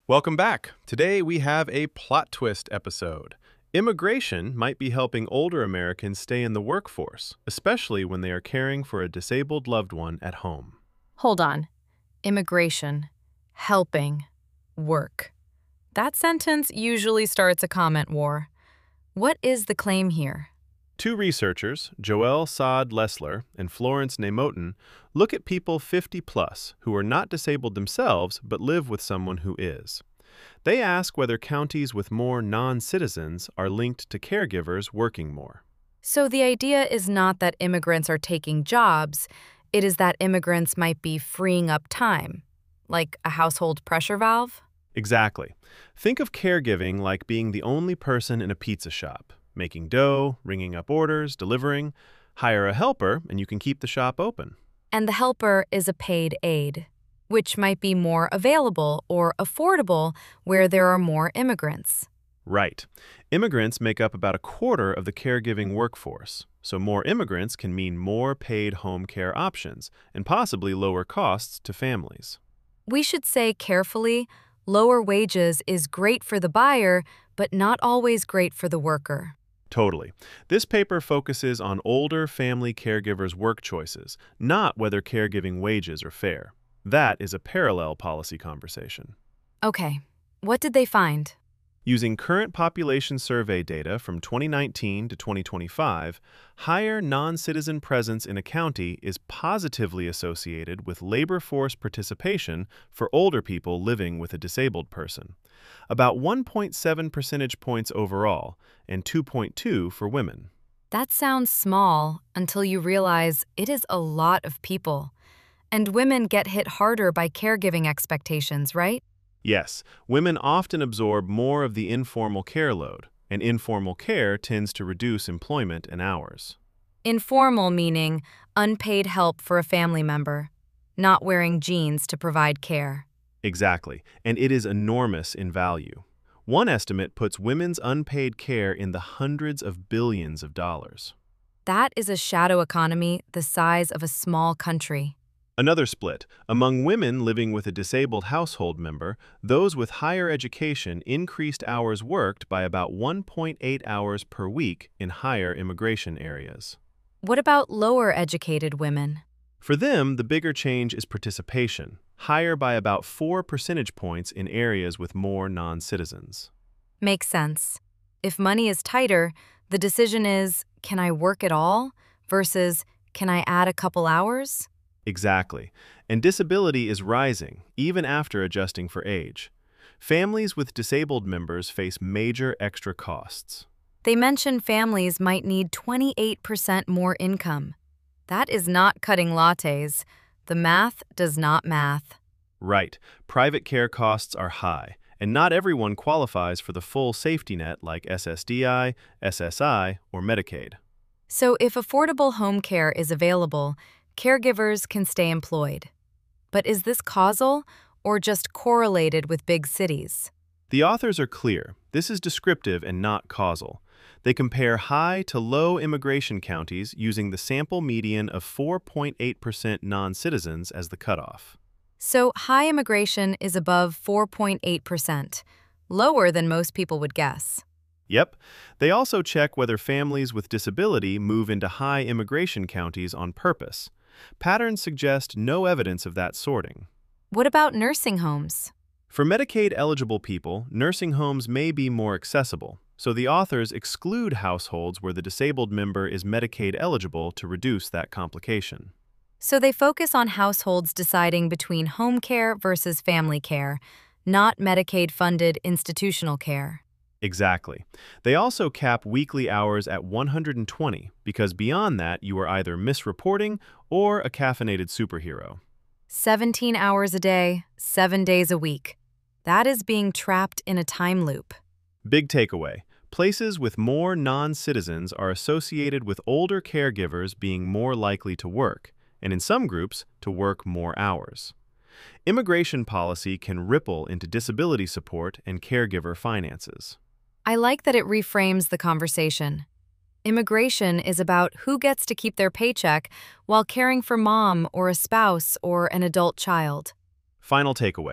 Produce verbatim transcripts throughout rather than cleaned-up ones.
Welcome back. Today we have a plot twist episode. Immigration might be helping older Americans stay in the workforce, especially when they are caring for a disabled loved one at home. Hold on. Immigration, helping, work. That sentence usually starts a comment war. What is the claim here? Two researchers, Joelle Saad-Lessler and Florence Nemotin, look at people fifty plus who are not disabled themselves but live with someone who is. They ask whether counties with more non-citizens are linked to caregivers working more. So the idea is not that immigrants are taking jobs, it is that immigrants might be freeing up time, like a household pressure valve? Exactly. Think of caregiving like being the only person in a pizza shop, making dough, ringing up orders, delivering. Hire a helper, and you can keep the shop open. And the helper is a paid aide, which might be more available or affordable where there are more immigrants. Right. Immigrants make up about a quarter of the caregiving workforce, so more immigrants can mean more paid home care options and possibly lower costs to families. We should say carefully, lower wages is great for the buyer, but not always great for the worker. Totally. This paper focuses on older family caregivers' work choices, not whether caregiving wages are fair. That is a parallel policy conversation. Okay, what did they find? Using current population survey data from twenty nineteen to twenty twenty-five, higher non-citizen presence in a county is positively associated with labor force participation for older people living with a disabled person, about one point seven percentage points overall and two point two for women. That sounds small until you realize it is a lot of people. And women get hit harder by caregiving expectations, right? Yes, women often absorb more of the informal care load, and informal care tends to reduce employment and hours. Informal meaning unpaid help for a family member, not wearing jeans to provide care. Exactly, and it is enormous in value. One estimate puts women's unpaid care in the hundreds of billions of dollars. That is a shadow economy the size of a small country. Another split. Among women living with a disabled household member, those with higher education increased hours worked by about one point eight hours per week in higher immigration areas. What about lower educated women? For them, the bigger change is participation, higher by about four percentage points in areas with more non-citizens. Makes sense. If money is tighter, the decision is, can I work at all? Versus, can I add a couple hours? Exactly. And disability is rising, even after adjusting for age. Families with disabled members face major extra costs. They mention families might need twenty-eight percent more income. That is not cutting lattes. The math does not math. Right. Private care costs are high, and not everyone qualifies for the full safety net like S S D I, S S I, or Medicaid. So if affordable home care is available, caregivers can stay employed. But is this causal or just correlated with big cities? The authors are clear. This is descriptive and not causal. They compare high to low immigration counties using the sample median of four point eight percent non-citizens as the cutoff. So high immigration is above four point eight percent, lower than most people would guess. Yep. They also check whether families with disability move into high immigration counties on purpose. Patterns suggest no evidence of that sorting. What about nursing homes? For Medicaid-eligible people, nursing homes may be more accessible, so the authors exclude households where the disabled member is Medicaid-eligible to reduce that complication. So they focus on households deciding between home care versus family care, not Medicaid-funded institutional care. Exactly. They also cap weekly hours at one hundred twenty because beyond that you are either misreporting or a caffeinated superhero. seventeen hours a day, seven days a week. That is being trapped in a time loop. Big takeaway. Places with more non-citizens are associated with older caregivers being more likely to work, and in some groups, to work more hours. Immigration policy can ripple into disability support and caregiver finances. I like that it reframes the conversation. Immigration is about who gets to keep their paycheck while caring for mom or a spouse or an adult child. Final takeaway.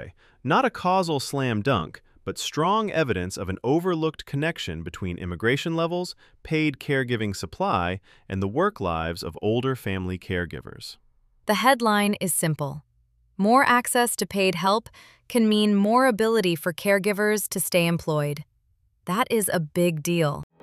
Not a causal slam dunk, but strong evidence of an overlooked connection between immigration levels, paid caregiving supply, and the work lives of older family caregivers. The headline is simple. More access to paid help can mean more ability for caregivers to stay employed. That is a big deal.